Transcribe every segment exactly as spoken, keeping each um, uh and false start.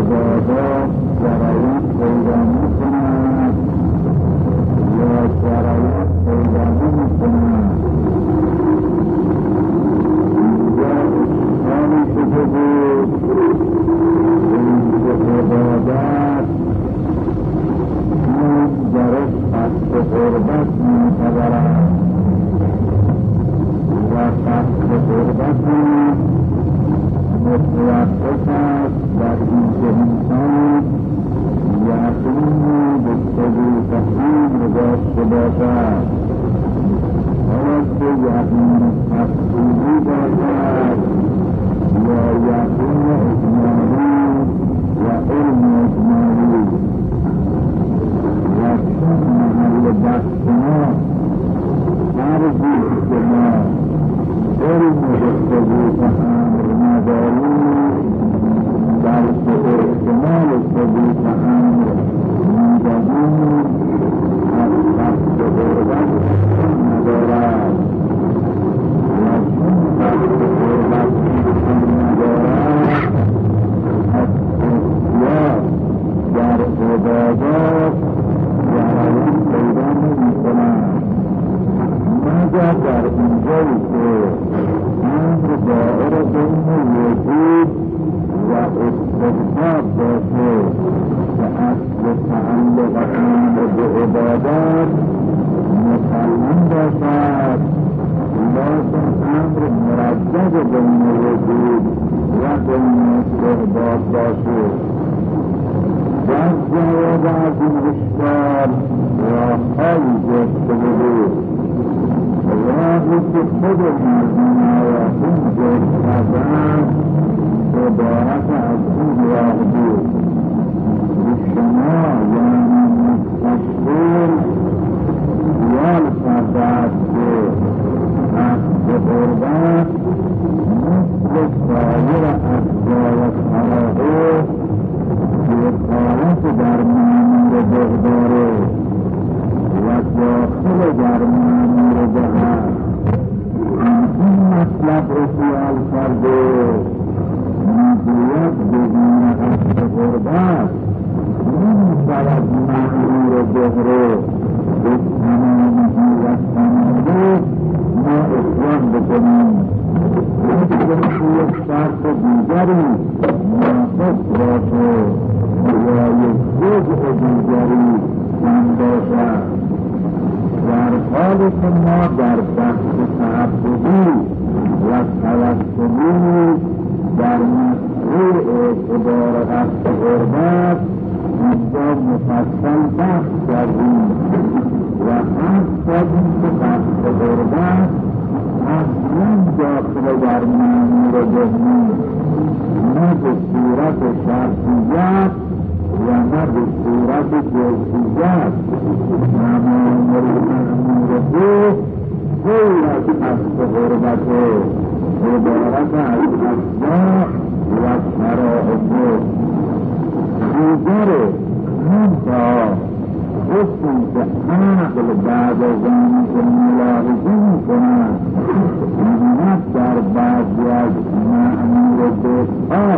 عبادات جرایت پیدا می‌کند یا جرایت پیدا نمی‌کند. اینجا اشکالی شده بود این عبادت این درش قصد قربت می‌تبرد و قصد قربت متوقف است در این که انسان یقینی به ثبوت امر داشته باشد. باید که یقین تفصیلی باشد یا یقین اجمالی و علم اجمالی و چون محل دست ما فرضی که ما علم به ثبوت امر نداریم بلکه احتمال ثبوت امر می‌دهیم از قصد قربت ندارد و چون قصد قربت ندارد از احتیاط در عبادات جرایت پیدا نمی‌کند مگر در اینجایی که امر دائر بین وجود و استحباب باشه که اصل تعلق امر به عبادت مسلم باشد، لازم امر مرجع بین وجود و بین استحباب باشه. در جواب از این اشکال راه‌هایی جسته بود. راهی که خود مردم آیاتون جسته‌اند عبارت از این راه بود که شما یعنی مستشفر خیال کرده است که قصد قربت مثل سایر اجزا و طوائف دخالت در مأمور به دارد و داخل در مأمور به هست. این مطلب رو خیال کرده میگوید بدون قصد قربت نمی‌شود مأمور به رو به تمامی و تمامی ما اسلام بکنیم. لیکن یک شرط دیگری ناقص باشه یا یک جزء دیگری کم باشد. در حالی که ما در بحث تعبدی و توسلی در مسئول اعتبار قصد قربت اینجا مفصل بحث کردیم و حد کردیم که قصد قربت اصلا داخل در مأمور به نه به صورت شرطیت و نه به صورت جزئیت. مأمور مأمور به غیر از قصد قربت عبارت از اشیاء و شرائط دیگر منتها گفتیم که عقل بعد از آن که ملاحظه می‌کند می‌بیند در بعضی از مأمور به‌ها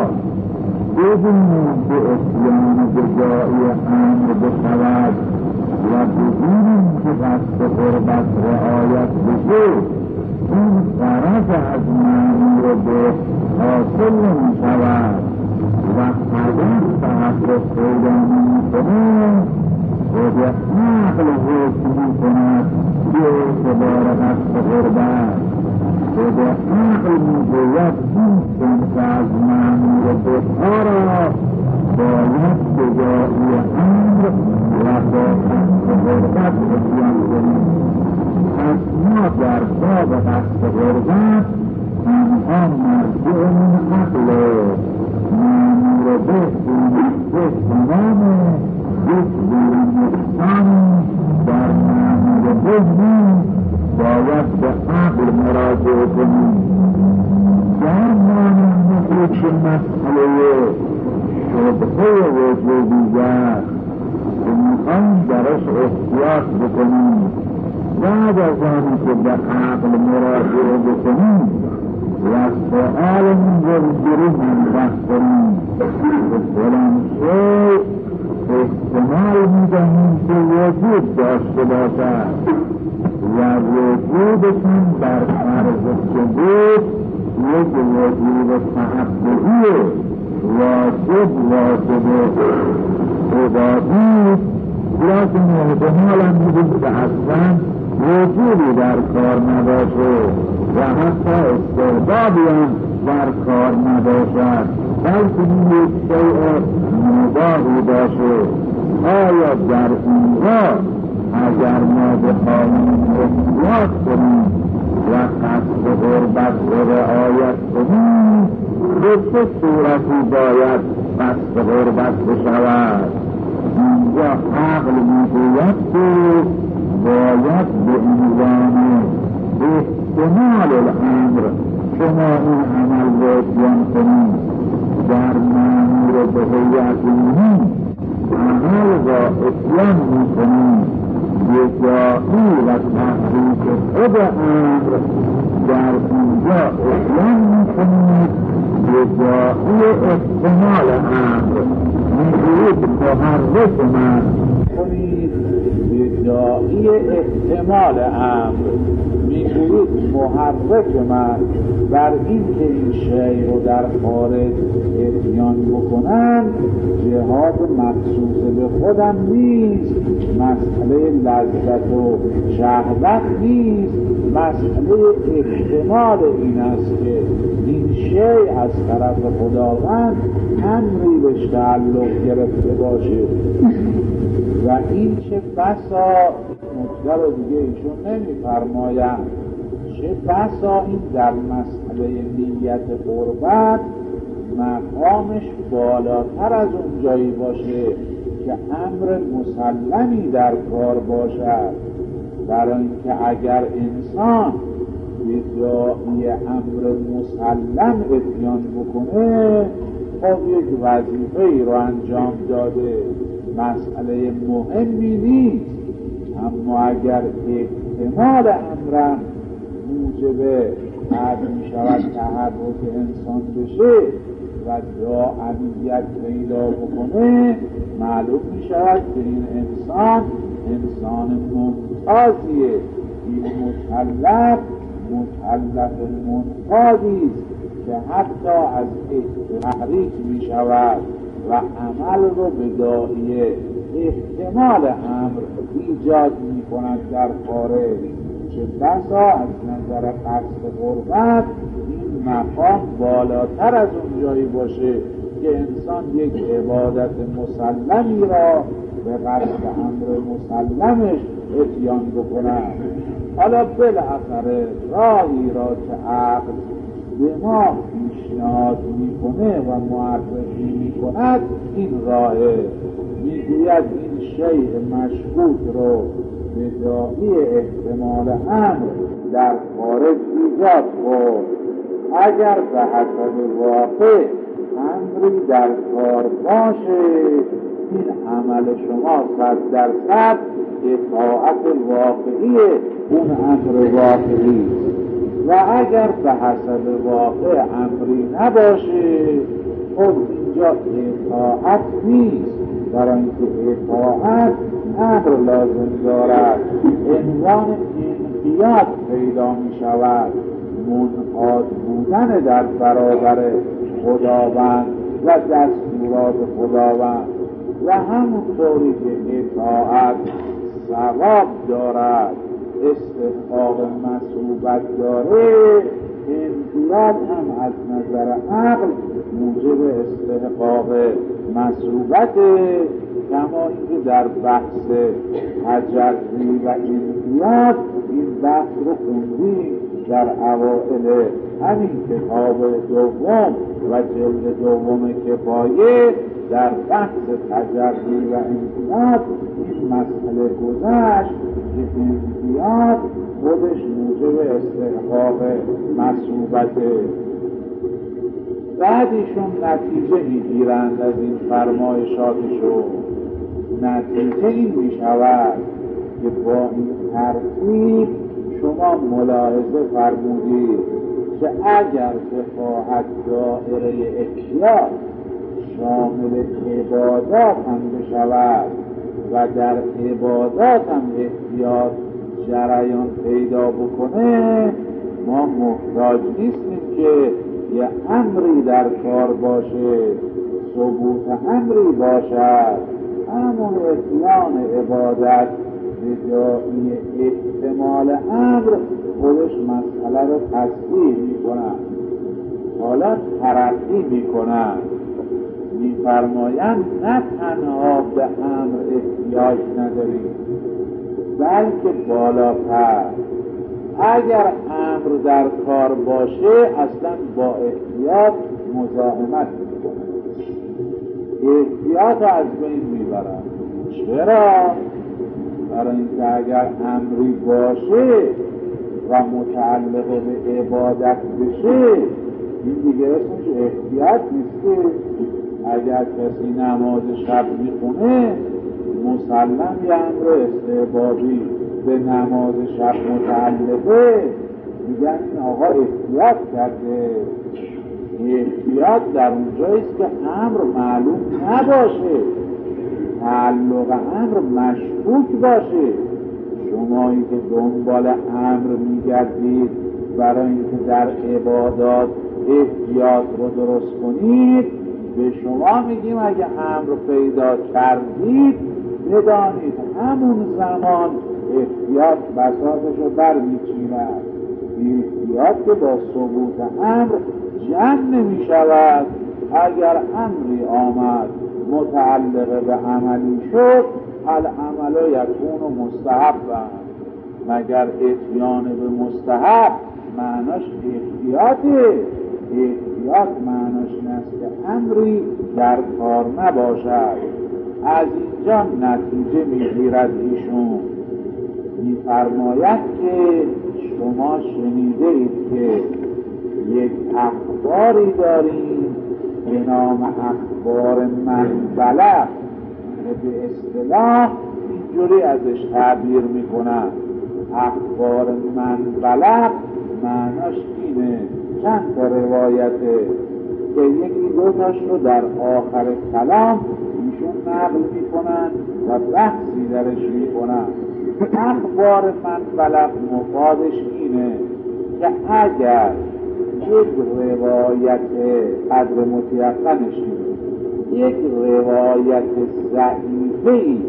بدون که اتیان به جایی امر بشود و بدون که قصد قربت رعایت بشه این غرض از مأمور به حاصل نمی‌شود و قدر تحقق پیدا نمی‌کند و به عقل حکم می‌کند به اعتبار قصد قربت و به عقل می‌گوید این صنف از مأمور به‌ها را باید به جایی امر و با قصد قربت اتیان کنیم. پس ما در باب قصد قربت تنها مرجع من عقل مأمور به به تمام یک بیرونستان در مأمور به باید به عقل مراجعه کنیم. در مانند که مسئله شبهه وجودیت که میخوایم درش احتیاط بکنیم بعد از آنی که به عقل مراجعه بکنیم و سؤال منظری من بسترین به فلان شیء احتمال میدهیم که وجود داشته باشد و وجودشون بر فرض ثبوت یک وجود تعبدی واجب واجب عبادی لیکن احتمال هم میدیم که اصلا وجودی در کار نباشه و حتی استعدادی هم در کار نباشد بلکه یک شیء مباحی باشه. آیا در اینجا اگر ما بخواهیم احتیاط کنیم و قصد غربت رو رعایت کنیم به چه صورتی باید قصد غربت بشود؟ اینجا عقل میگوید که باید به عنوان احتمال الامر شما این عمل را اتیان کنید در معنی به هیئت علمی عمل را اتیان میکنید یکایی و تحریک خود امر در اینجا اتیان میکنید یکایی احتمال امر میگوید محرک من کنید یکایی احتمال امر میگوید محرک من بر این که این شیء رو در خارج اتیان بکنن جهاد مخصوص به خودم نیست، مسئله لذت و شهوت نیست، مسئله احتمال این است که این شیء از طرف خداوند امری بهش تعلق گرفته باشه و این چه بسا نکته رو دیگه ایشون نمی‌فرمایند، چه بسا این در مسئله نیت قربت مقامش بالاتر از اون جایی باشه که امر مسلمی در کار باشد، برای اینکه اگر انسان به جایی امر مسلم اتیان بکنه خب یک وظیفه ای رو انجام داده، مسئله مهمی نیست، اما اگر احتمال امرم موجب بعد می شود تحرک انسان بشه و داعیت پیدا بکنه معلوم می شود که این انسان انسان ممتازیه، این مکلف مکلف منقادی که حتی از تحریک می شود و عمل رو به داعیه احتمال امر ایجاد می کند در خارج، چه بسا از نظر قصد قربت این مقام بالاتر از اون جایی باشه که انسان یک عبادت مسلمی را به قصد امر مسلمش اتیان بکند. حالا بالاخره راهی را که عقل به ما پیشنهاد میکنه و معرفی میکند این راهه، میگوید این شیء مشکوک رو به داعی احتمال امر در خارج ایجاد کن، اگر به حسب واقع امری در کار باشه این عمل شما صد درصد اطاعت واقعی اون امر واقعی، و اگر به حسب واقع امری نباشه خب اینجا اطاعت نیست، برای اینکه اطاعت امر لازم دارد، عنوان انقیاد پیدا می شود، منقاد بودن در برابر خداوند و دستورات خداوند، و همونطوری که اطاعت ثواب دارد استحقاق مثوبت داره، انقیاد هم از نظر عقل موجب استحقاق مثوبته، کما اینکه در بحث تجری و انقیاد این بحث رو خوندیم در اوائل همین کتاب دوم و جلد دوم کفایه، در بحث تجری و انقیاد این مسئله گذشت که انقیاد خودش موجب استحقاق مثوبته. بعد ایشون نتیجه میگیرند از این فرمایشاتشون، نتیجه این میشود که با این ترتیب شما ملاحظه فرمودید که اگر بخواهد دایره احتیاط شامل عبادات هم بشود و در عبادات هم احتیاط جریان پیدا بکنه، ما محتاج نیستیم که یه امری در کار باشه، ثبوت امری باشد. همون اتیان عبادت به جایی احتمال امر خودش مسئله رو تصدیق میکنند. حالا ترقی میکنند، میفرمایند نه تنها به امر احتیاج نداریم، بلکه بالاتر اگر امر در کار باشه اصلا با احتیاط مزاحمت میکنه، احتیاط از بین میبرن. چرا؟ برای اینکه اگر امری باشه و متعلق به عبادت بشه این دیگه اسمش احتیاط نیست. اگر کسی نماز شب میخونه مسلم یه امر استحبابی به نماز شب متعلقه، میگن این آقا احتیاط کرده. احتیاط در اونجاییست که امر معلوم نباشه، تعلق امر مشکوک باشه. شمایی که دنبال امر میگردید برای اینکه در عبادات احتیاط رو درست کنید، به شما میگیم اگه امر پیدا کردید بدانید همون زمان احتیاط بساطش رو بر میچیند. احتیاط که با ثبوت امر جمع نمی شود. اگر امری آمد متعلق به عملی شد العمل یکون مستحبا، مگر اتیان به مستحب معناش احتیاطه؟ احتیاط معناش این است که امری در کار نباشد. از اینجا نتیجه میگیرد ایشون، میفرماید که شما شنیده اید که یک اخباری داریم به نام اخبار منبلغ که به اصطلاح اینجوری ازش تعبیر میکنن. اخبار منبلغ معناش اینه، چند تا روایته که یکی دو تاش رو در آخر کلام ایشون نقل میکنن و بحثی درش میکنن. اخبار منبلغ مفادش اینه که اگر یک روایت قدر متیقنش یک روایت ضعیفه‌ای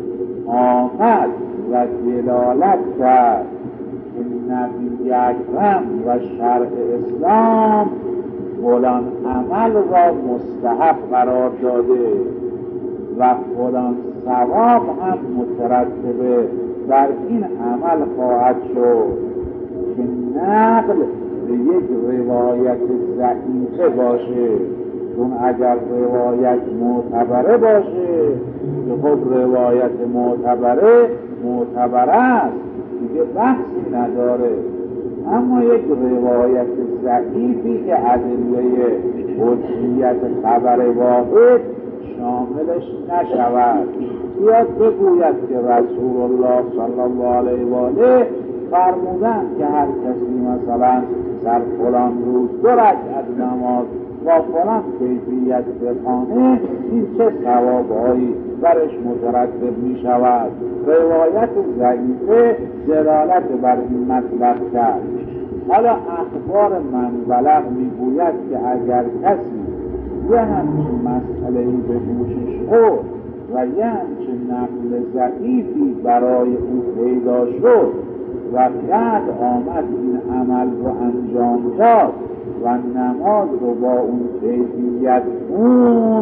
آمد و دلالت کرد که نبی اکرم و شرع اسلام فلان عمل را مستحب قرار داده و فلان ثواب هم مترتبه بر این عمل خواهد شد، که نقل به یک روایت ضعیفه باشه. چون اگر روایت معتبره باشه که خب روایت معتبره معتبره است دیگه بحثی نداره، اما یک روایت ضعیفی که ادله حجیت خبر واحد شاملش نشود، بیاد بگوید که رسول الله صلی الله علیه و آله فرمودن که هر کسی مثلا در فلان روز دو رکعت نماز با فلان کیفیت بخوانه این چه ثوابهایی برش مترتب می شود. روایت ضعیفه دلالت بر این مطلب کرد. حالا اخبار منبلغ می گوید که اگر کسی یه همچین مسئلهی به گوشش خورد و یه همچین نقل ضعیفی برای او پیدا شد و بعد آمد این عمل رو انجام داد و نماز رو با اون کیفیت اون،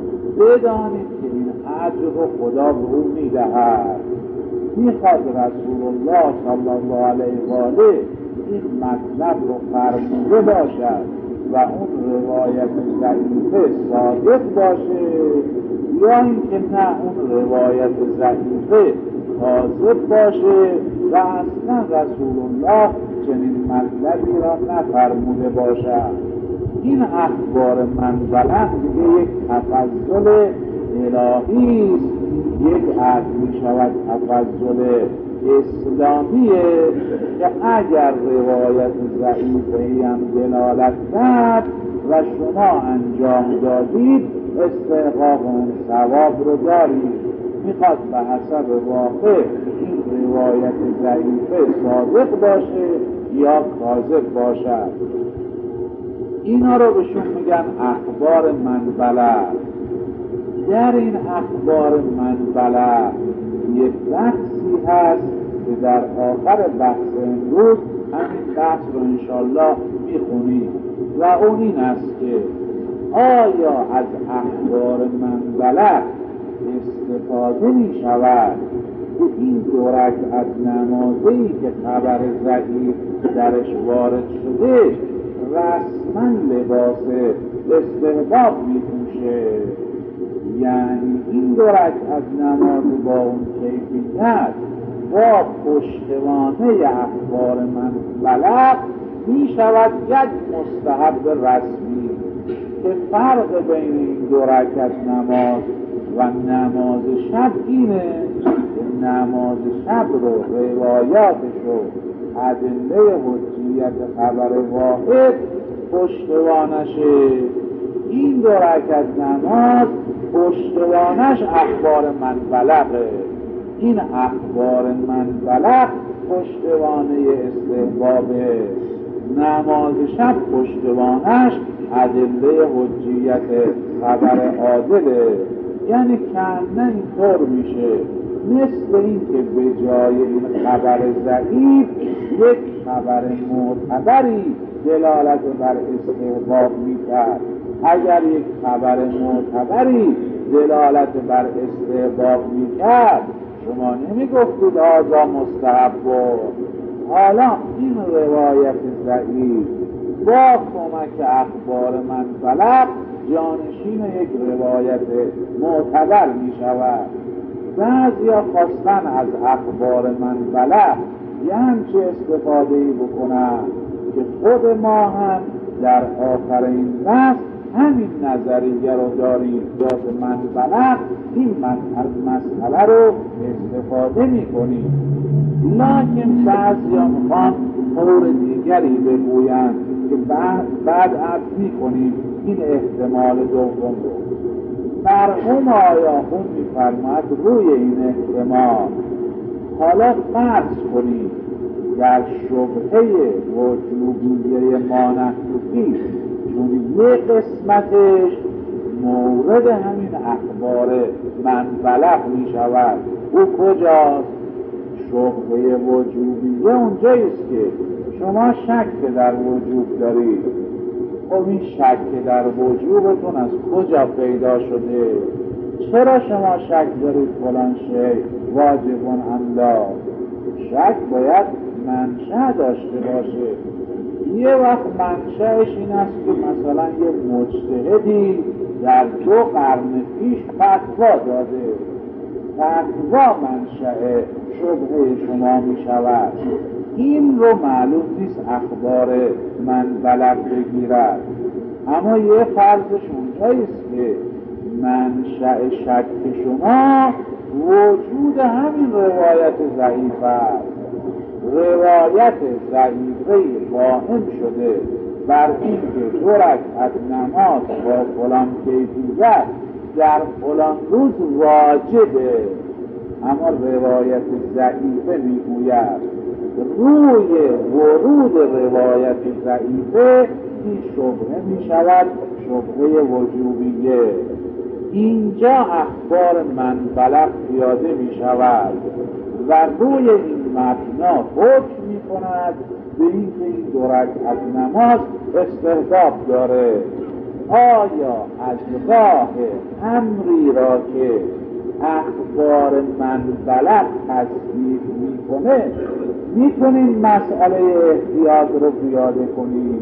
بدانید که این اجر رو خدا به او میدهد. میخواد رسول الله صلی الله علیه و آله این مطلب رو فرموده باشد و اون روایت ضعیفه صادق باشه، یا اینکه نه اون روایت ضعیفه کاذب باشه و اصلا رسول الله چنین مطلبی را نفرموده باشد. این اخبار منبلغ دیگه یک تفضل الهی است، یک عهد می شود تفضل اسلامیه که اگر روایت ضعیفی هم دلالت کرد و شما انجام دادید استحقاق اون ثواب رو دارید. میخواد به حسب واقع این روایت ضعیفه صادق باشه یا کاذب باشد. اینا رو بهشون میگن اخبار منبلغ. در این اخبار منبلغ یک بحثی هست که در آخر بحث امروز همین بحث رو انشالله میخونیم و اون این است که آیا از اخبار منبلغ استفاده می شود که این دو رکعت نمازی که خبر ضعیف درش وارد شده رسما لباس استحباب می پوشه؟ یعنی این دو رکعت نماز با اون کیفیت با پشتوانه اخبار منبلغ می شود یک مستحب رسمی که فرق بین این دو رکعت نماز و نماز شب اینه که نماز شب رو روایاتش رو ادله حجیت خبر واحد پشتوانشه. این دو رکعت نماز پشتوانش اخبار منبلغه. این اخبار منبلغ پشتوانه استحبابه، نماز شب پشتوانش ادله حجیت خبر عادله. یعنی کنه اینطور میشه مثل این که به جای این خبر ضعیف یک خبر معتبری دلالت بر استحباب میکرد. اگر یک خبر معتبری دلالت بر استحباب میکرد شما نمیگفتید آزا مستحب بود. حالا این روایت ضعیف با کمک اخبار منبلغ جانشین یک روایت معتبر می شود. بعضیا خواستن از اخبار منبلغ یه همچه استفاده‌ای بکنن که خود ما هم در آخر این بحث همین نظریه رو داریم. ذات منبلغ این مسئله رو استفاده می کنیم، لکن بعضیا میخوان طور دیگری بگویند که بعد بعد عرض می کنیم این احتمال دوم رو. مرحوم آیاخون می‌فرماید روی این احتمال حالا فرض کنید در شبهه وجوبیه مانحوفی چون یک قسمتش مورد همین اخبار منبلغ می شود. او کجاست؟ شبهه وجوبیه اونجاییست که شما شک در وجوب دارید. خب این شک در وجوبتون از کجا پیدا شده؟ چرا شما شک دارید فلان شی واجب املا؟ شک باید منشأ داشته باشه. یه وقت منشأش این است که مثلا یه مجتهدی در دو قرن پیش فتوا داده، فتوا منشأ شبهه شما می شود. این رو معلوم نیست اخبار منبلغ بگیرد، اما یه فرضش اونجاییست که منشأ شک شما وجود همین روایت ضعیف است. روایت ضعیفه قائم شده بر این که دو رکعت نماز با فلان کیفیت در فلان روز واجبه، اما روایت ضعیفه میگوید روی ورود روایت ضعیفه این شبهه می شود شبهه وجوبیه. اینجا اخبار منبلغ پیاده می شود و روی این مبنا حکم می کند به اینکه این دو رکعت نماز استحباب داره. آیا از راه امری را که اخبار منبلغ تصدیق می کنه میتونیم مسئله احتیاط رو پیاده کنیم،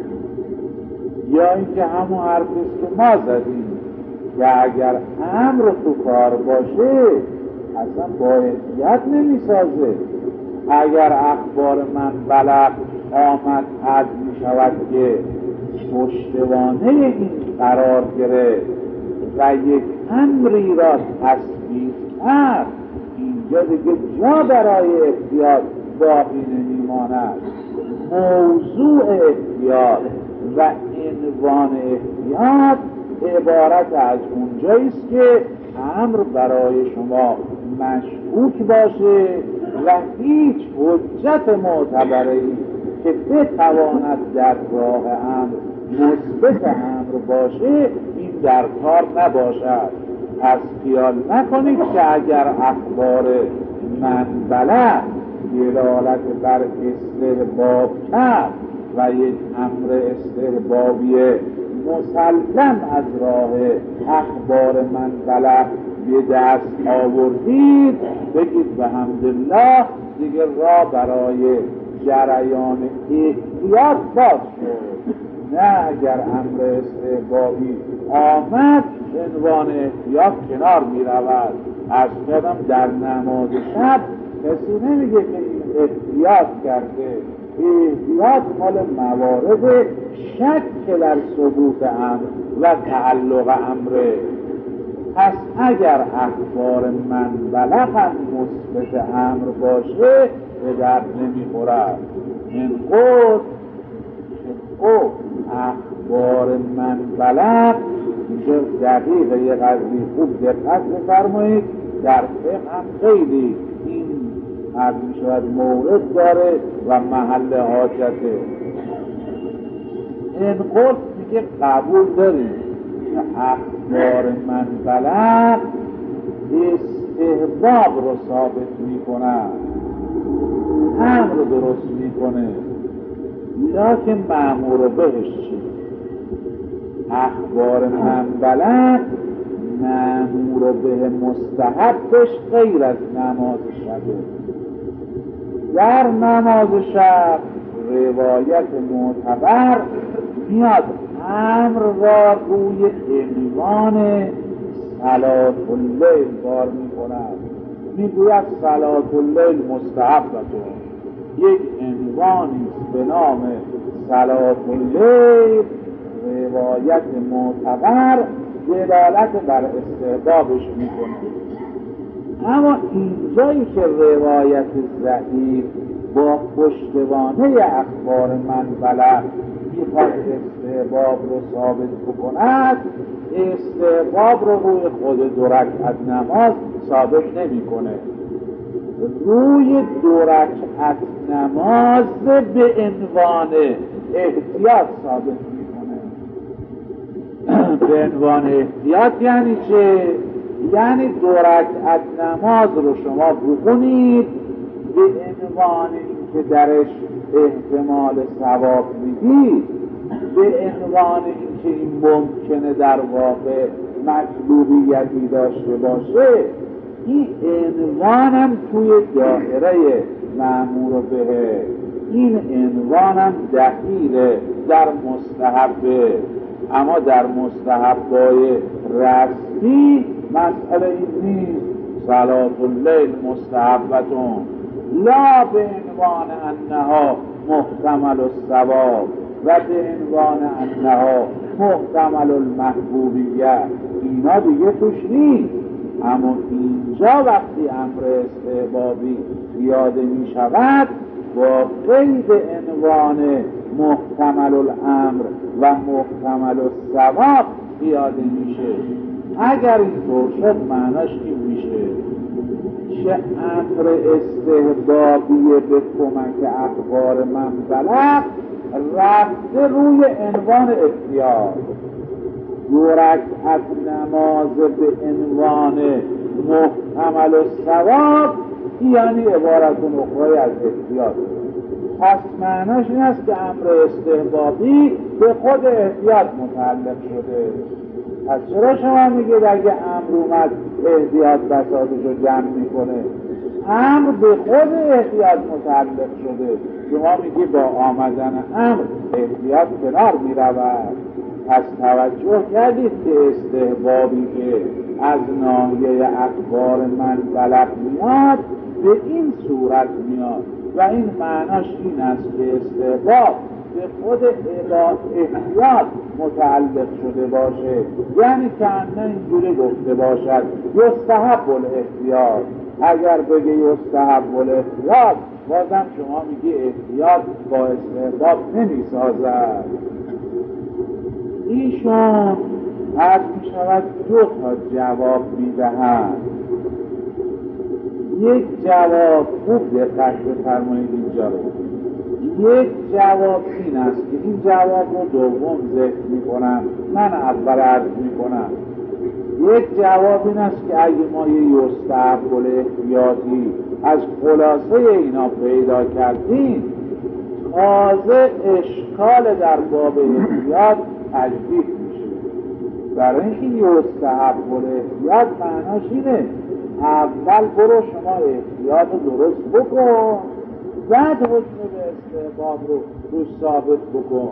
یا اینکه همون حرفیست که ما زدیم که اگر امر تو کار باشه اصلا با احتیاط نمیسازه. اگر اخبار منبلغ آمد حد می شود که پشتوانه این قرار گرفت و یک امری را تثبیت کرد، یا دیگه جا برای احتیاط باقی نمیماند. موضوع احتیاط و عنوان احتیاط عبارت از اونجاییست که امر برای شما مشکوک باشه و هیچ حجت معتبره‌ای که بتواند در راه امر مثبت امر باشه این در کار نباشد. پس خیال نکنید که اگر اخبار منبله دلالت بر استحباب کرد و یک امر استحبابی مسلم از راه اخبار منبله به دست آوردید بگید به حمدالله دیگه راه برای جریان احتیاط باز شد. نه اگر امر استحبابی آمد عنوان احتیاط کنار می رود. از خودم در نماز شب کسی نمیگه که این احتیاط کرده. احتیاط مال موارد شک در ثبوت امر و تعلق امره. پس اگر اخبار منبله هم مثبت امر باشه به درد نمیخورد. این خود او اخبار منبله اینجا دقیقه یه قضیه خوب دقت بفرمایید. در فقه هم خیلی این از میشود مورد داره و محل حاجته. این خود میگه قبول داریم که اخبار منبله استحباب رو ثابت میکنه، امر درست میکنه، لیکن مأمور بهش چی؟ اخبار منبله مأمور به مستحبش غیر از نماز شبه. در نماز شب روایت معتبر میاد امر را روی عنوان صلاة اللیل بار میکند. میگوید صلاة اللیل مستحبتون، یک عنوانی به نام صلاة اللیل روایت معتبر دلالت بر استحبابش میکنه. اما اینجایی که روایت ضعیف با پشتوانه اخبار منبله میخواد استحباب رو ثابت بکند، استحباب رو روی خود دو رکعت نماز ثابت نمیکنه، روی دو رکعت نماز به عنوان احتیاط ثابت میکنه. به عنوان احتیاط یعنی چه؟ یعنی دو رکعت نماز رو شما بخونید به عنوان اینکه درش احتمال ثواب میدید، به عنوان اینکه این ممکنه در واقع مطلوبیتی داشته باشه. این عنوانم توی دایره مأمور بهه، این عنوانم دخیله در مستحبه. اما در مستحبای رسمی مسئله این نیست. صلاة اللیل مستحبتون لا به عنوان انها محتمل الثواب و به عنوان انها محتمل المحبوبیه، اینا دیگه توش نیست. اما اینجا وقتی امر استحبابی پیاده می شود با قید عنوان محتمل الامر و محتمل الثواب پیاده میشه. اگر اینطور شد معناش این میشه چه امر استحبابی به کمک اخبار منبله رفته روی عنوان احتیاط. دو رکعت نماز به عنوان محتمل الثواب یعنی عبارتون اخرای از احتیاط. پس معناش این است که امر استحبابی به خود احتیاط متعلق شده. پس چرا شما میگید اگه امر اومد احتیاط بساطش رو جمع میکنه؟ امر به خود احتیاط متعلق شده. شما میگی با آمدن امر احتیاط کنار میرود. پس توجه کردید که استحبابی که از ناحیه اخبار منبله میاد به این صورت میاد و این معناش این است که استحباب به خود احتیاط متعلق شده باشه. یعنی که نه اینجوری گفته باشد یستحب الاحتیاط، اگر بگه یستحب الاحتیاط، بازم شما میگی احتیاط با استحباب نمی سازد. ایشون عرض می شود دو تا جواب می دهند. یک جواب خوب دقت بفرمایید اینجا رو. یک جواب این است که این جواب رو دوم ذکر می کنم، من اول عرض می کنم. یک جواب این است که اگه ما یه یستحب الاحتیاطی از خلاصه اینا پیدا کردیم، تازه اشکال در باب احتیاط تجدید میشه. برای اینکه یستحب الاحتیاط معناش اینه اول برو شما احتیاط رو درست بکن، بعد حکم به استحباب رو رو ثابت بکن.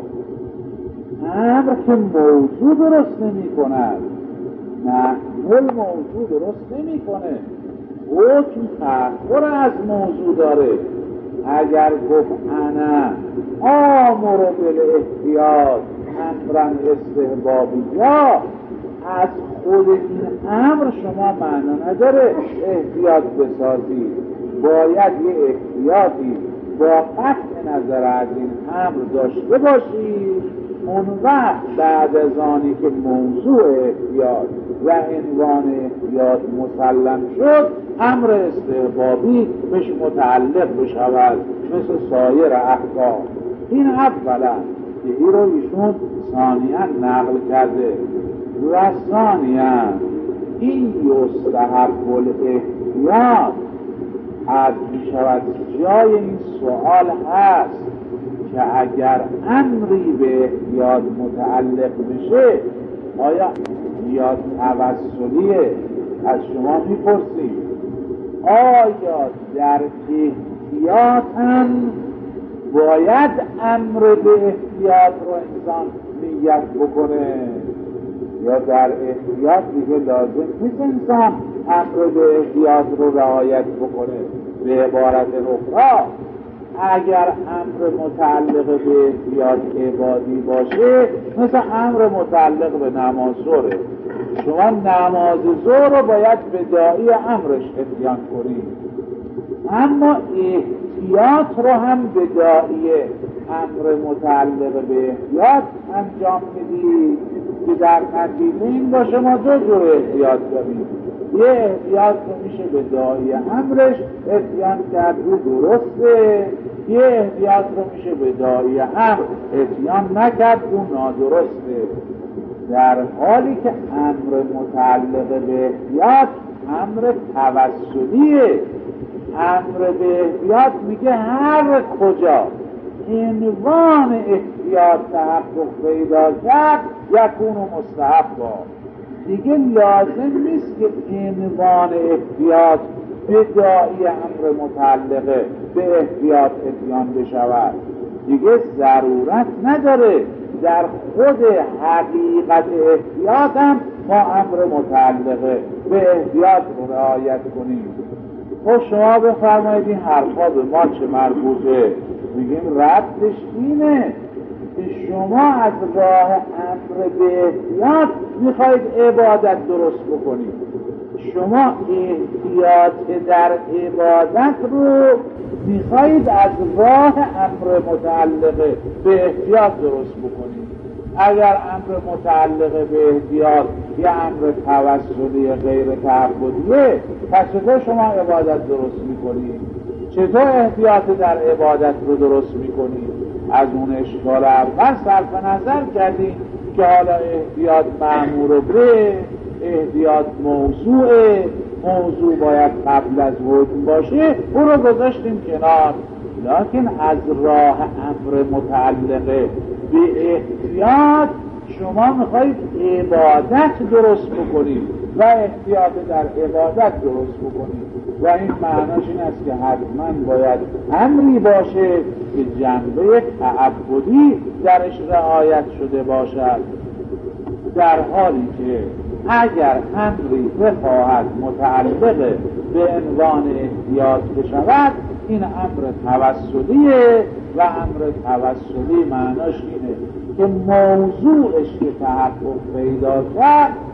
امر که موضوع درست نمی کند، محمول موضوع درست نمی کنه، حکم تأخر از موضوع داره. اگر گفت انا آمر بالاحتیاط امرا استحبابی، یا از خود این امر شما معنا نداره احتیاط بسازی، باید یه احتیاطی با قطع نظر از این امر داشته باشی. اون وقت بعد از آنی که موضوع احتیاط و عنوان احتیاط مسلم شد، امر استحبابی بهش متعلق بشود مثل سایر احکام. این اولا که این رو ایشون ثانیاً نقل کرده. و ثانیاً این یستحب الاحتیاط عرض می شود جای این سوال هست که اگر امری به احتیاط متعلق بشه، آیا احتیاط توسلیه؟ از شما میپرسیم آیا در احتیاط هم باید امر به احتیاط رو انسان نیت بکنه، یا در احتیاط دیگه لازم نیست انسان امر به احتیاط رو رعایت بکنه؟ به عبارت اخرى اگر امر متعلق به احتیاط عبادی باشه، مثل امر متعلق به نماز ظهره، شما نماز ظهر رو باید به داعی امرش اتیان کنید، اما احتیاط رو هم به داعی امر متعلق به احتیاط انجام میدید که در نتیجه این باشه ما دو جور احتیاط داریم. یه احتیاط رو میشه به داعی امرش اتیان کرد رو درسته، یه احتیاط رو میشه به داعی امر اتیان نکرد رو نادرسته. در حالی که امر متعلق به احتیاط امر توسلیه. امر به احتیاط میگه هر کجا عنوان احتیاط تحقق پیدا کرد یکون مستحبا، دیگه لازم نیست که عنوان احتیاط به داعی امر متعلقه به احتیاط اتیان بشود، دیگه ضرورت نداره در خود حقیقت احتیاط هم ما امر متعلقه به احتیاط رو رعایت کنیم. خب شما بفرمایید این حرفا به ما چه مربوطه؟ میگیم ردش اینه که شما از راه امر به احتیاط میخواید عبادت درست بکنید. شما احتیاط در عبادت رو میخواید از راه امر متعلقه به احتیاط درست بکنید. اگر امر متعلقه به احتیاط یا امر توسلی غیر تعبدیه، پس چطور شما عبادت درست میکنید؟ چطور احتیاط در عبادت رو درست میکنید؟ از اون اشکال اول صرف نظر کردیم که حالا احتیاط مأمور به، احتیاط موضوعه، موضوع باید قبل از حکم باشه، او رو گذاشتیم کنار. لکن از راه امر متعلقه به احتیاط شما میخواید عبادت درست بکنید و احتیاط در عبادت درست بکنید، و این معناش این است که حتما باید امری باشه که جنبه تعبدی درش رعایت شده باشد، در حالی که اگر امری بخواهد متعلق به عنوان احتیاط بشود، این امر توسلیه و امر توسلی معناش اینه که موضوعش که تحقق پیدا کرد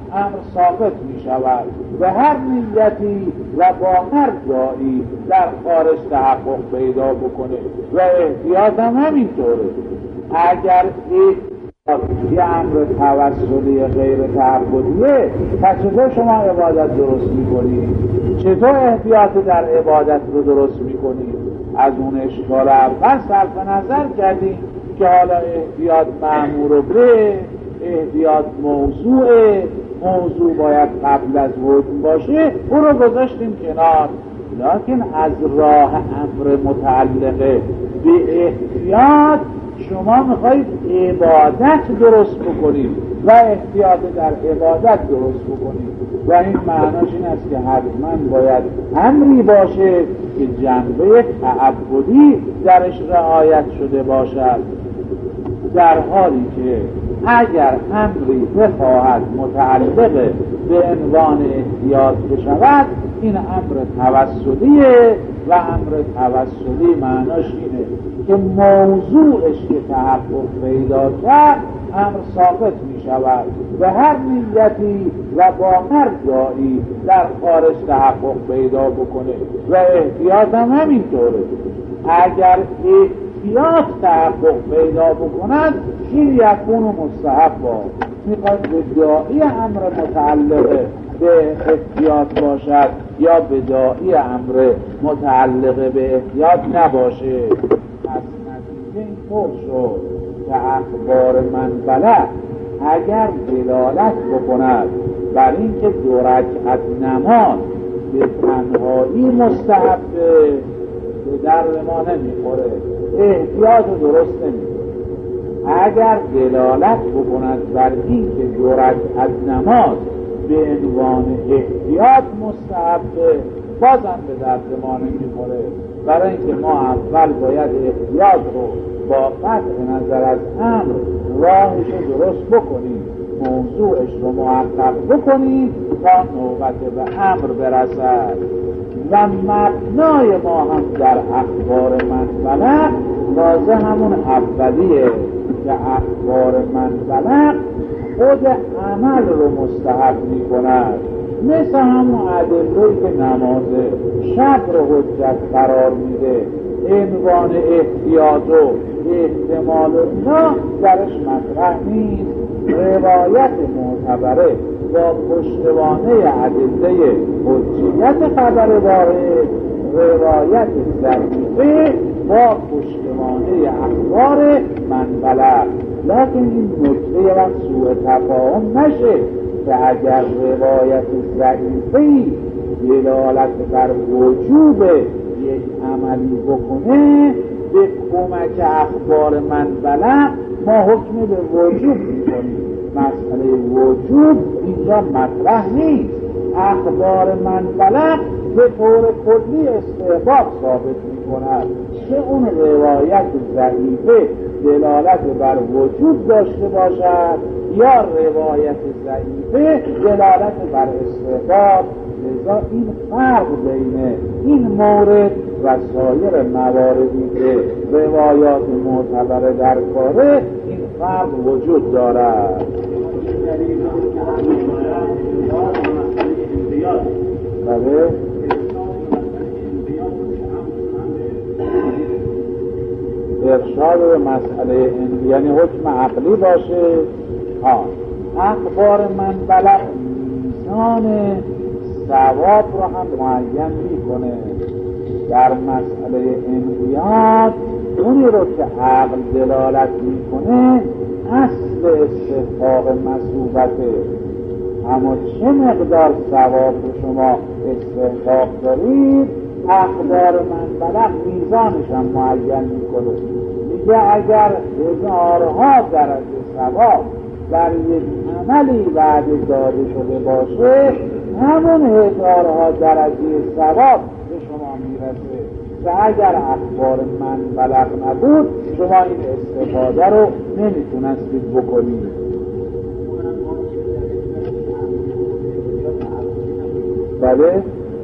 امر ساقط می شود. به هر نیتی و با هر جایی در خارج تحقق پیدا بکنه و احتیاط هم همینطوره. اگر یه امر توسلی غیر تعبدیه، پس چطور شما عبادت درست میکنید؟ چطور احتیاط در عبادت رو درست میکنید؟ از اون اشکال اول صرف نظر کردیم که حالا احتیاط مأمور به، احتیاط موضوعه، موضوع باید قبل از حکم باشه، او رو گذاشتیم کنار. لکن از راه امر متعلقه به احتیاط شما میخواید عبادت درست بکنید و احتیاط در عبادت درست بکنید و این معناش این است که حتما باید امری باشه که جنبه تعبدی درش رعایت شده باشد، در حالی که اگر امری بخواهد متعلق به عنوان احتیاط بشود این امر توسلیه و امر توسلی معناش اینه که موضوعش که تحقق پیدا کرد امر ساقط می شود. به هر نیتی و با هر جایی در خارج تحقق پیدا بکنه و احتیاط هم همینطوره. اگر احتیاط تحقق پیدا بکند این یکون مستحب با میخواد به داعی امر متعلق به احتیاط باشد یا به داعی امر متعلق به احتیاط نباشه. پس نتیجه این طور شد که اخبار منبله اگر دلالت بکند بر اینکه دو رکعت نماز به تنهایی مستحبه به در ما نمیخوره، احتیاط درست نمیخوره. اگر دلالت بکند بر اینکه دو رکعت نماز به عنوان احتیاط مستحبه بازم به درد ما نمیخوره، برای اینکه ما اول باید احتیاط رو با قطع نظر از امر راهش رو درست بکنیم، موضوعش رو محقق بکنیم تا نوبت به امر برسد. و مبنای ما هم در اخبار منبلغ تازه همون اولیه که اخبار منبلغ خود عمل رو مستحب می کند، مثل همون ادله‌ای که نماز شب رو حجت قرار میده، عنوان احتیاط و احتمال اینا درش مطرح نیست. روایت معتبره با پشتوانه ادله حجیت خبر واحد، روایت ضعیفه با پشتوانه اخبار منبلغ. لکن این نکته وقت سوء تفاهم نشه که اگر روایت ضعیفه دلالت بر وجوب یک عملی بکنه به کمک اخبار منبلغ ما حکم به وجوب میکنیم. مسئله وجوب اینجا مطرح نیست. اخبار منبلغ به طور کلی استحباب ثابت میکند که اون روایت ضعیفه دلالت بر وجوب داشته باشد یا روایت ضعیفه دلالت بر استحباب. لذا این فرق بین این مورد و سایر مواردی که روایات معتبر در کاره این فرق وجود دارد. بله ارشاد به مسئله یعنی حکم عقلی باشه. ها اخبار منبلغ میزان ثواب رو هم معین میکنه. در مسئله انقیاد اونی رو که عقل دلالت میکنه اصل استحقاق مثوبته، اما چه مقدار ثواب رو شما استحقاق دارید اخبار منبلغ میزانش هم معین میکنه. میگه اگر هزارها درجه ثواب در یک عملی وعده داده شده باشه همون هزارها درجه ثواب به شما میرسه و اگر اخبار منبلغ نبود شما این استفاده رو نمیتونستید بکنید. بله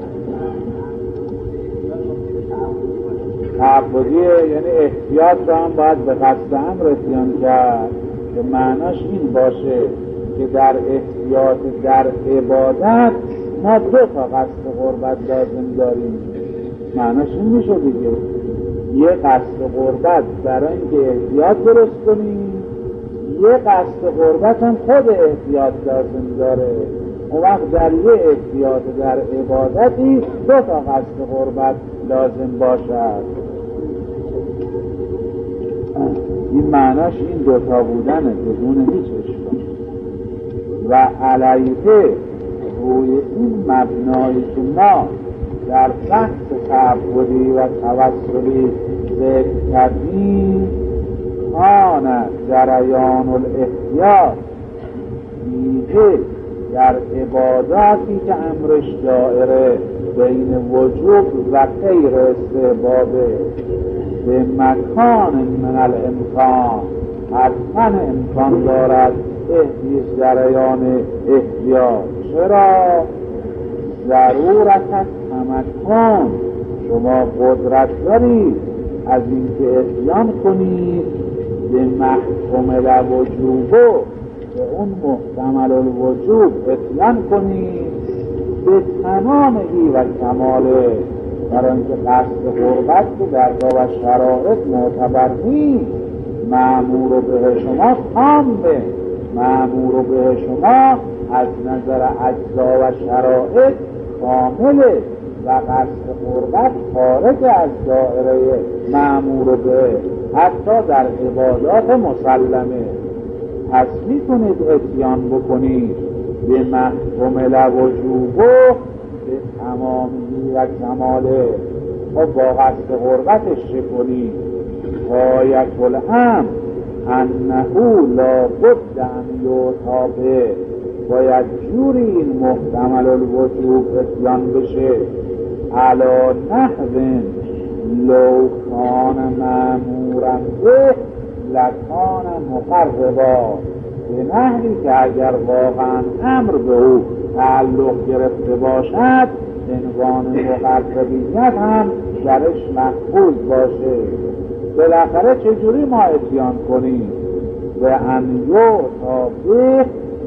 تعبدیه، یعنی احتیاط رو هم باید به قصد امر اتیان کرد که معناش این باشه که در احتیاط در عبادت ما دو تا قصد قربت لازم داریم. معناش این میشه دیگه، یه قصد قربت برای اینکه احتیاط درست کنیم، یه قصد قربت هم خود احتیاط لازم داره. اون وقت در یه احتیاط در عبادتی دو تا قصد قربت لازم باشد. این معناش این دوتا بودنه بدون هیچ اشکال. و علیه روی این مبنایی که ما در بحث تعبدی و توسلی ذکر کردیم، آن جریان الاحتیاط دیگه در عباداتی که امرش دائره بین وجوب و غیر استحبابه به مکان من الامکان حتما امکان دارد احتیاج جریان احتیاط. چرا؟ ضرورت تمکن، شما قدرت دارید از اینکه اتیان کنید به محکوم الوجوب، به اون محتمل الوجوب اتیان کنید به تمامهی و کماله، برای اینکه قصد قربت که در و شرایط معتبر نیست. مأمور به شما تامه، مأمور به شما از نظر اجزا و شرایط کامله و قصد قربت خارج از دائره مأمور به، حتی در عبادات مسلمه. پس میتونید اتیان بکنید به محکوم الوجوب به تمامی و کماله. خب با قصد قربتش چکنید؟ غایت الامر انه لا بد ان یؤتی به، باید جوری این محتمل الوجوب اتیان بشه علی نحو لو کان مأمورا به لکان مقربا، به نحوی که اگر واقعا امر به او تعلق گرفته باشد عنوان مقربیت هم درش محفوظ باشه. بالاخره چجوری ما اتیان کنیم؟ و ان یؤتی به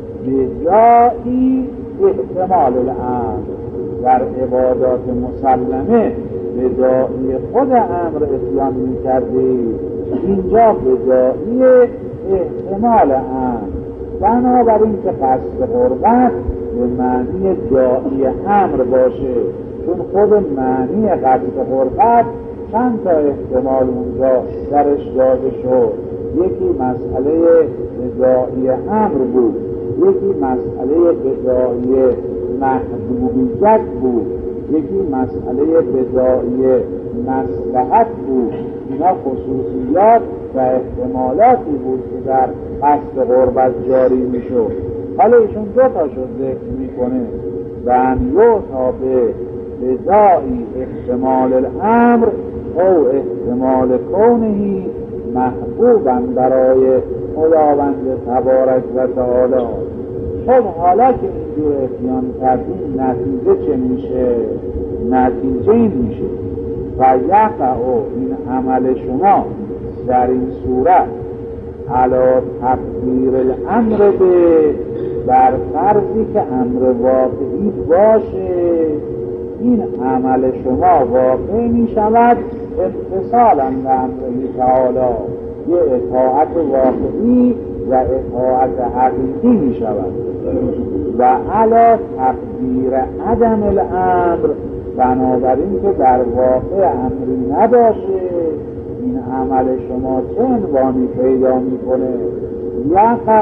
بجایی احتمال الامر، در عبادات مسلمه به جایی خود امر اتیان می کردی، اینجا به جایی احتمال امر. بنابراین که قصد قربت به معنی جایی امر باشه، چون خود معنی قصد قربت چند تا احتمال اونجا درش داده شد. یکی مسئله جایی امر بود، یکی مسئله بدایی محبوبیت بود، یکی مسئله بدایی مصلحت بود. اینا خصوصیات و احتمالاتی بود که در قصد قربت جاری میشد. حالا ایشون دو تا شد ذکر میکنه و انیوتا به بدایی احتمال الامر او احتمال کونهی محبوبا برای خداوند تبارک و تعالی. خب حالا که اینجور اتیان کردیم نتیجه چه میشه؟ نتیجه این میشه و یقع این عمل شما در این صورت علی تقدیر الامر به، بر فرضی که امر واقعی باشه، این عمل شما واقعی می شود امتثالا به امر تعالی، یه اطاعت واقعی و اطاعت حقیقی می شود. و علی تقدیر عدم الامر، بنابراین که در واقع امری نباشه این عمل شما چه عنوانی پیدا میکنه؟ یقع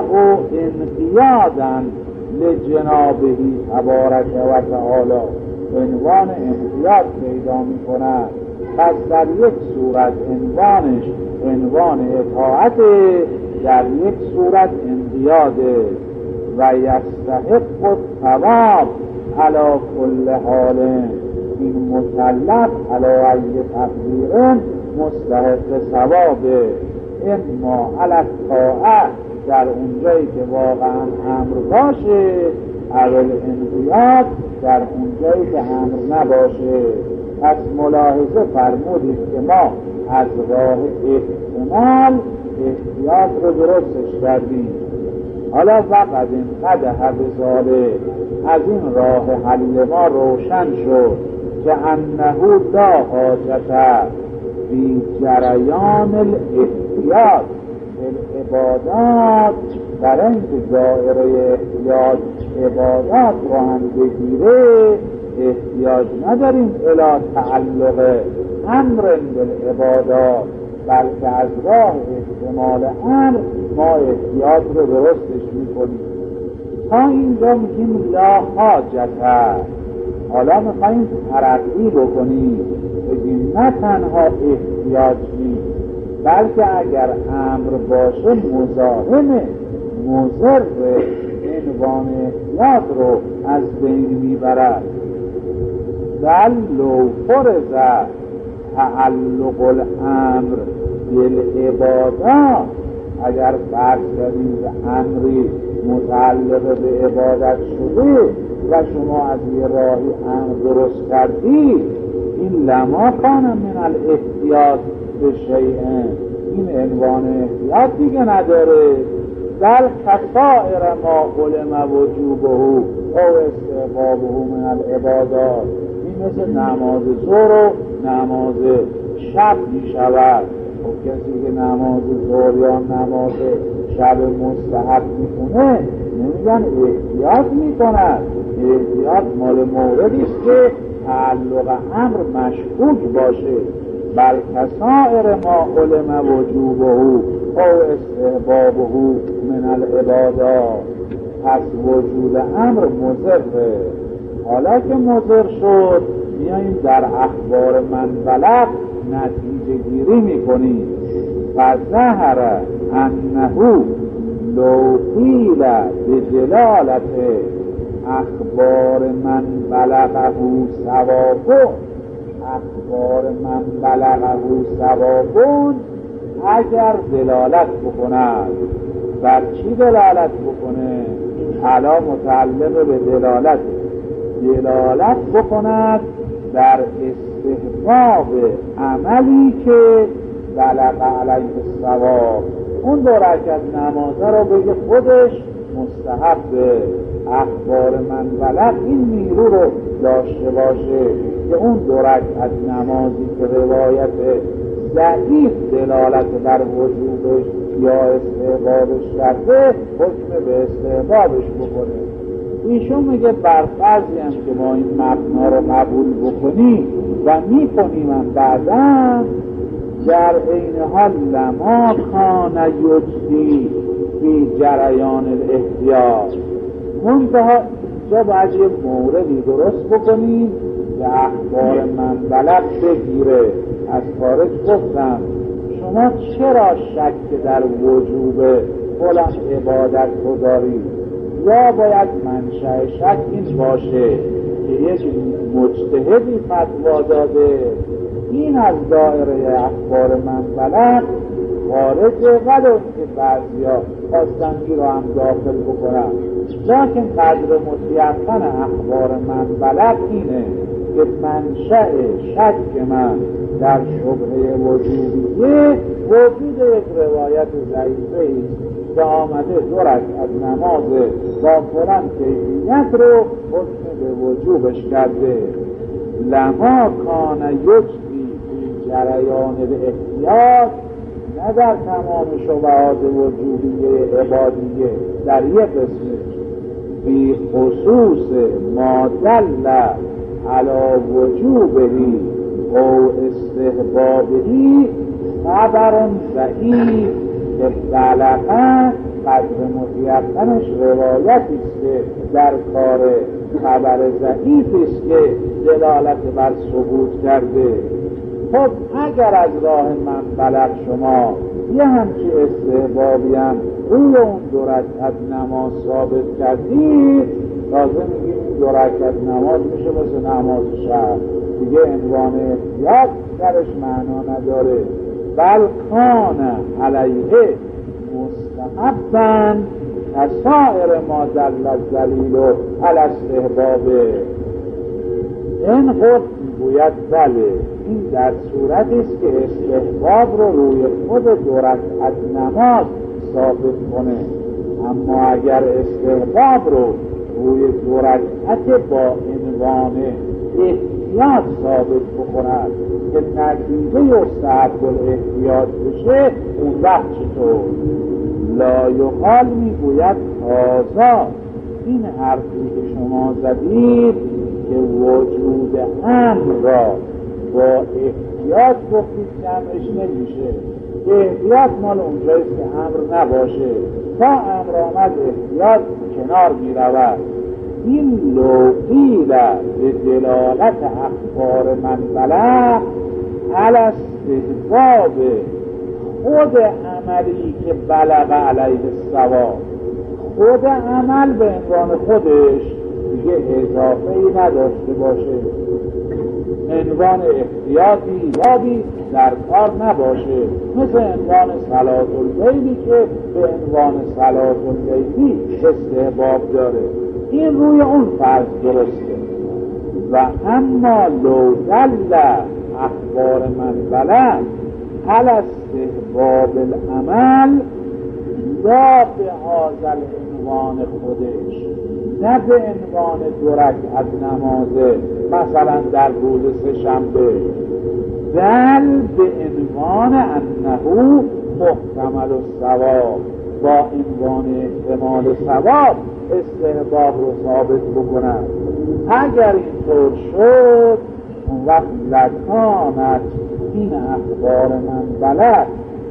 انقیادا لجنابهی تبارک و تعالی، عنوان انقیاد پیدا میکنه. پس در یک صورت عنوانش عنوان اطاعت، در یک صورت انقیاده. و یستحق الثواب علی کل حال، این مکلف علی ای تقدیر مستحق ثوابه. اما علی الطاعه، در اونجایی که واقعا امر باشه، اول انقیاد در اونجایی که امر نباشه. پس ملاحظه فرمودید که ما از راه احتمال احتیاط رو درستش کردیم حالا وقت این قدح بزاره از این راه حل ما روشن شد که انه لا حاجت فی جریان الاحتیاط العبادات، در این دایره احتیاط عبادات رو هم بگیره احتیاج نداریم الی تعلق امر بالعبادات، بلکه از راه احتمال امر ما احتیاج رو درستش میکنیم. تا اینجا میگیم لا حاجت. حالا میخواییم ترقی بکنیم، بگیم نه تنها احتیاج نیست بلکه اگر امر باشه مزاحمه، مضر عنوان احتیاط رو از بین میبرد. بل لو فرض تعلق الامر بالعبادات، اگر فرض کردیم که امری متعلق به عبادت شده و شما از یه راهی امر درست کردید، این لما کان من الاحتیاط به شیء، این عنوان احتیاط دیگه نداره. بل کسائر ما علم وجوبه او استحبابه من العبادات، این مثل نماز ظهر و نماز شب می شود. و کسی که نماز ظهر یا نماز شب مستحب میکنه نمیگن احتیاط میکند، احتیاط مال موردی است که تعلق امر مشکوک باشه. بل کسائر ما علم وجوبه او استحبابه من العبادات، پس وجود امر مضره. حالا که مضر شد میاییم در اخبار من بلغ نتیجه گیری میکنیم. فظهر انه لو قیل بجلالت اخبار من بلغه ثواب، اخبار من بلغه ثواب اگر دلالت بکند، بر چی دلالت بکنه؟ حالا متعلق به دلالت دلالت بکند در استحباب عملی که بلغ علیه الثواب، اون دو رکعت نمازه رو بگه خودش مستحبه. اخبار من بلغ این نیرو رو داشته باشه که اون دو رکعت نمازی که روایت ضعیف دلالت بر وجوبش یا استحبابش کرده حکم به استحبابش بکنه. ایشون میگه بر فرضی هم که ما این مبنا رو قبول بکنیم و میکنیم هم بعدا، در این حال لما کان یجزی فی جریان الاحتیاط، منتها اینجا باید یه موردی درست بکنیم که اخبار من بلغ بگیره. از خارج گفتم شما چرا شک در وجوب فلان عبادت رو دارید؟ یا باید منشأ شک این باشه که یک مجتهدی فتوا داده این از دایره اخبار من بلغ خارجه، ولو که بعضیا خواستن این رو هم داخل بکنن، لیکن قدر متیقن اخبار من بلغ اینه که منشأ شک من در شبهه وجودیه وجود یک روایت ضعیفه ایست که آمده دو رکعت نماز با فلان کیفیت رو حکم به وجوبش کرده. لما کان یجزی فی جریان الاحتیاط، نه در تمام شبهات وجودیه عبادیه، در یک قسمش بی خصوص ما دل علی وجوبهی او استحبابهی خبر ضعیف که بلغه قدر متیقنش روایتی است که در کار خبر ضعیفی است که دلالت بر ثبوت کرده. خب اگر از راه من بلغ شما یه همچی استحبابی هم روی اون دو رکعت نماز ثابت کردید، تازه میگیم این دو رکعت نماز میشه مثل نماز شب دیگه، عنوان احتیاط درش معنا نداره. بل کان علیه مستحبا کسائر ما دل الدلیل علی استحبابه. این خود میگوید بله، این در صورتی است که استحباب رو روی خود دو رکعت نماز ثابت کنه، اما اگر استحباب رو روی دو رکعت با عنوان احتیاط ثابت بکند که نتیجه مستحب الاحتیاط بشه، اون وقت چطور؟ لا یقال میگوید هذا، این حرفی که شما زدید که وجود امر را با احتیاط گفتید جمعش نمیشه، احتیاط مال اونجاییست که امر نباشه، تا امر آمد احتیاط کنار می رود. این لو قیل به دلالت اخبار من بلغ علی استحباب خود عملی که بلغ علیه الصواب، خود عمل به عنوان خودش دیگه اضافه‌ای نداشته باشه، عنوان احتیاطی یابی در کار نباشه، مثل عنوان صلاة اللیلی که به عنوان صلاة اللیلی استحباب داره، این روی اون فرض درسته. و اما لو دل اخبار من بلغ علی استحباب العمل لا به هذا العنوان خودش، نه به عنوان دو رکعت نمازه مثلا در روز سه شنبه، بل به عنوان انه محتمل الثواب، با عنوان احتمال ثواب استحباب رو ثابت بکنند. اگر اینطور شد اون وقت لکانت این اخبار من بلد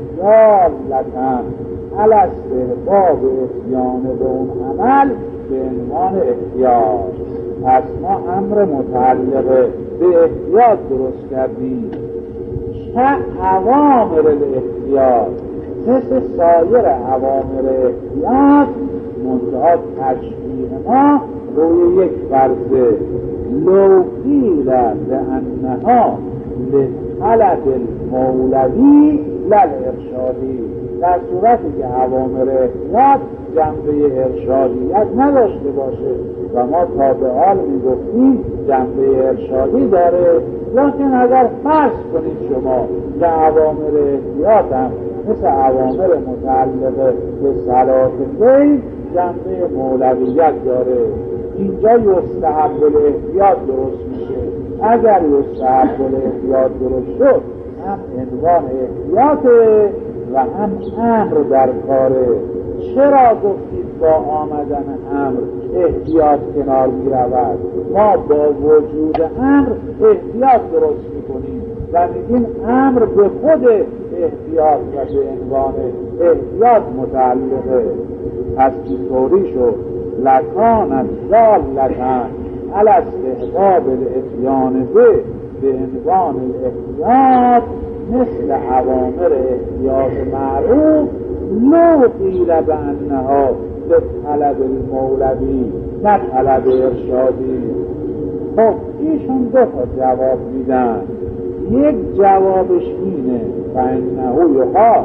دالتن علی استحباب اتیان به اون عمل به عنوان احتیاط. پس ما امر متعلق به احتیاط درست کردیم، چه اوامر الاحتیاط مثل سایر اوامر احتیاط، منتها تشبیه ما روی یک فرضه، لو قیل لانها لطلب المولوی للارشادی، در صورتی که اوامر احتیاط جنبه ارشادیت نداشته باشه و ما تا به حال میگفتیم جنبه ارشادی داره، لکن اگر فرض کنید شما که اوامر احتیاط هم مثل اوامر متعلق به صلاة اللیل جنبه مولویت داره، اینجا یستحب الاحتیاط درست میشه. اگر یستحب الاحتیاط درست شد، هم عنوان احتیاطه و هم امر در کاره. چرا گفتید با آمدن امر احتیاط کنار می رود؟ ما با وجود امر احتیاط درست می کنیم و میگیم امر به خود احتیاط و به عنوان احتیاط متعلقه. پس اینطوری شد لکانت دالتن علی استحباب الاتیان به به عنوان الاحتیاط مثل اوامر احتیاط معروف لو قیل بانها لطلب المولوی نه طلب ارشادی. خب ایشون دو تا جواب میدن. یک جوابش اینه فانه یقال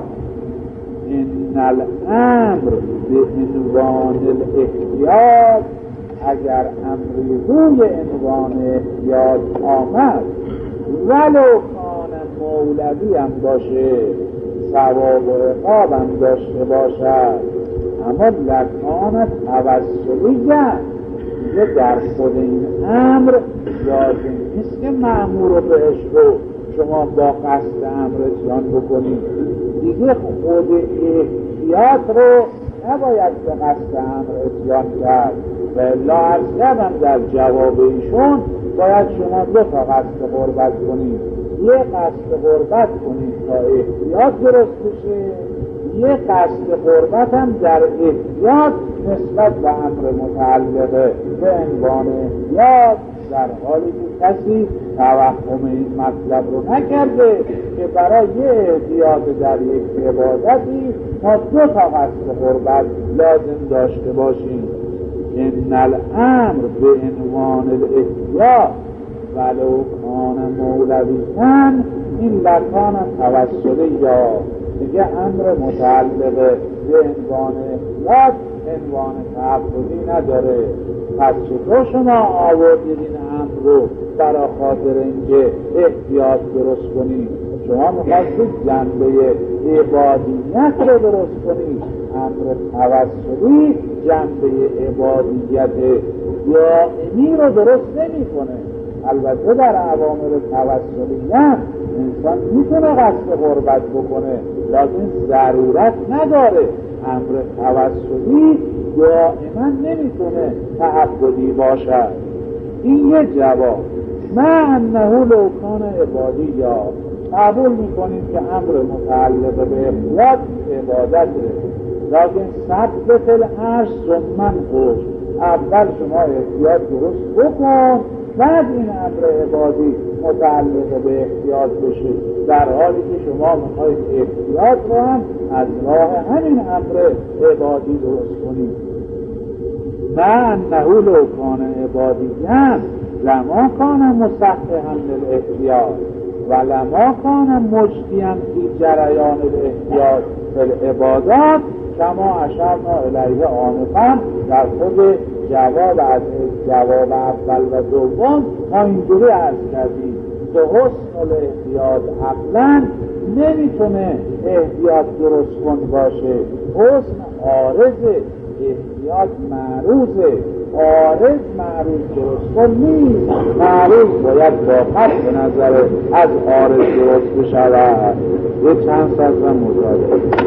ان الامر به عنوان الاحتیاط، اگر امری روی عنوان احتیاط آمد ولو کان مولوی هم باشه، ثواب و عقاب هم داشته باشد، اما لکان توسلیه، یه در خود این امر لازم نیست که مأمور و بهش رو شما با قصد امر اتیان بکنید. دیگه خود احتیاط رو نباید به قصد امر اتیان کرد و الا عرض کردم در جواب ایشون باید شما دو تا قصد قربت کنید، یه قصد قربت کنید تا احتیاط درست بشه، یه قصد قربت هم در احتیاط نسبت به امر متعلقه به عنوان احتیاط، در حالی که کسی توهم این مطلب رو نکرده که برای یه احتیاط در یک عبادتی ما دو تا قصد قربت لازم داشته باشیم. ان الامر به عنوان الاحتیاط ولو کان مولویتن این لکان توسلی، یا دیگه امر متعلقه به عنوان احتیاط عنوان تعبدی نداره. پس چطور شما آوردید این امر رو برای خاطر اینکه احتیاط درست کنید؟ شما میخواستید جنبه عبادیت رو درست کنی. امر توسلی جنبه عبادیت دائمی رو درست نمی کنه. البته در اوامر توسلیت انسان میتونه قصد قربت بکنه، لکن ضرورت نداره. امر توسلی دائما نمیتونه تعبدی باشد. این یه جواب. ما انه لو کان عبادی، یا قبول میکنید که امر متعلق به احتیاط عبادته، لیکن ثبت العرش ثم خود، اول شما احتیاط درست بکن، بعد این امر عبادی متعلق به احتیاط بشه، در حالی که شما میخواید احتیاط رو هم از راه همین امر عبادی درست کنید. ما انه لو کان عبادیًا لما کان مصححا للاحتیاط و لما کان مجدیاً فی جریان الاحتیاط فی العبادات کما اشرنا الیه آنفا. در خود جواب از جواب اول و دوم ما اینجوری عرض کردیم که حسن الاحتیاط عقلاً نمیتونه احتیاط درست کن باشه. حسن عارضه، احتیاط معروضه. عارض معروض درست کن نیست، معروض باید با قطع نظر از عارض درست بشود. یه چند ساعت هم مطالعه